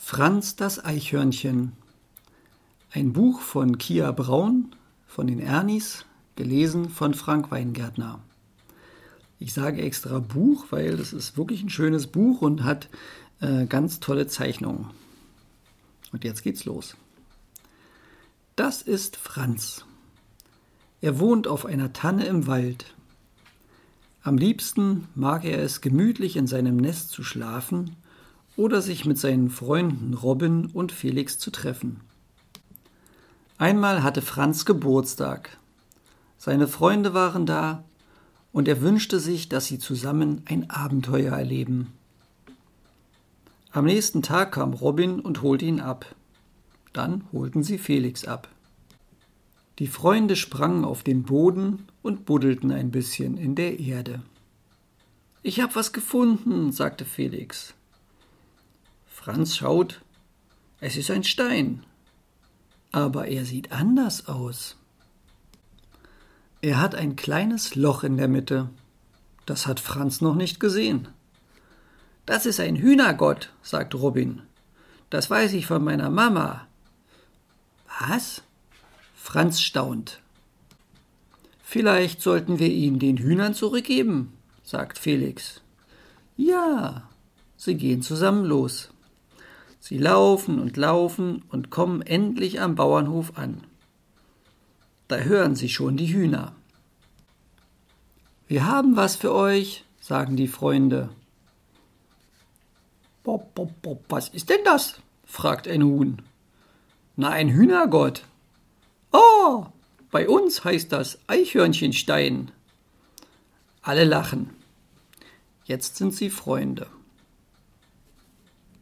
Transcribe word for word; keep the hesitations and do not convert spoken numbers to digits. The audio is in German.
Franz das Eichhörnchen. Ein Buch von Kia Braun, von den Ernies, gelesen von Frank Weingärtner. Ich sage extra Buch, weil das ist wirklich ein schönes Buch und hat äh, ganz tolle Zeichnungen. Und jetzt geht's los. Das ist Franz. Er wohnt auf einer Tanne im Wald. Am liebsten mag er es, gemütlich in seinem Nest zu schlafen oder sich mit seinen Freunden Robin und Felix zu treffen. Einmal hatte Franz Geburtstag. Seine Freunde waren da und er wünschte sich, dass sie zusammen ein Abenteuer erleben. Am nächsten Tag kam Robin und holte ihn ab. Dann holten sie Felix ab. Die Freunde sprangen auf den Boden und buddelten ein bisschen in der Erde. »Ich hab was gefunden«, sagte Felix. Franz schaut, es ist ein Stein, aber er sieht anders aus. Er hat ein kleines Loch in der Mitte. Das hat Franz noch nicht gesehen. »Das ist ein Hühnergott«, sagt Robin. »Das weiß ich von meiner Mama.« »Was?« Franz staunt. »Vielleicht sollten wir ihn den Hühnern zurückgeben«, sagt Felix. »Ja«, sie gehen zusammen los. Sie laufen und laufen und kommen endlich am Bauernhof an. Da hören sie schon die Hühner. »Wir haben was für euch«, sagen die Freunde. »Bop, bop, bop, was ist denn das?«, fragt ein Huhn. »Na, ein Hühnergott.« »Oh, bei uns heißt das Eichhörnchenstein.« Alle lachen. Jetzt sind sie Freunde.